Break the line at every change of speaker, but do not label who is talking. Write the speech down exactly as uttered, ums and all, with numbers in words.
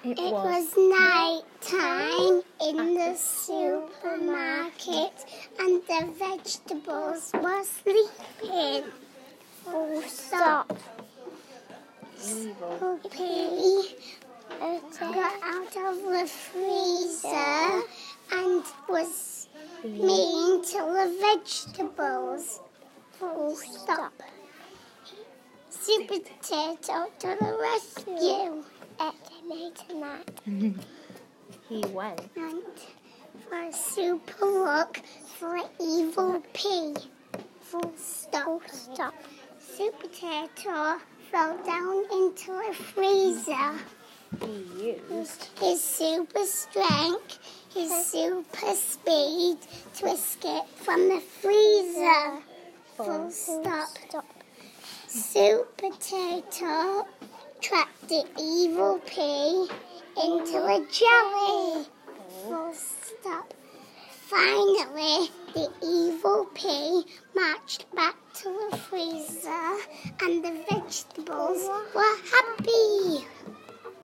It,
It
was.
was night time in the supermarket and the vegetables were sleeping. Full stop.
Evil.
Soapy got out of the freezer and was mean to the vegetables. Full stop. Super Potato to the rescue. Exclamation mark.
He went.
And for a super look for Evil P. Full stop. Full stop. Super Potato fell down into a freezer.
He used.
His super strength, his super speed to escape from the freezer. Full stop. Super Potato trapped the Evil P into a jelly. Full stop. Finally, the Evil P marched back to the freezer and the vegetables were happy.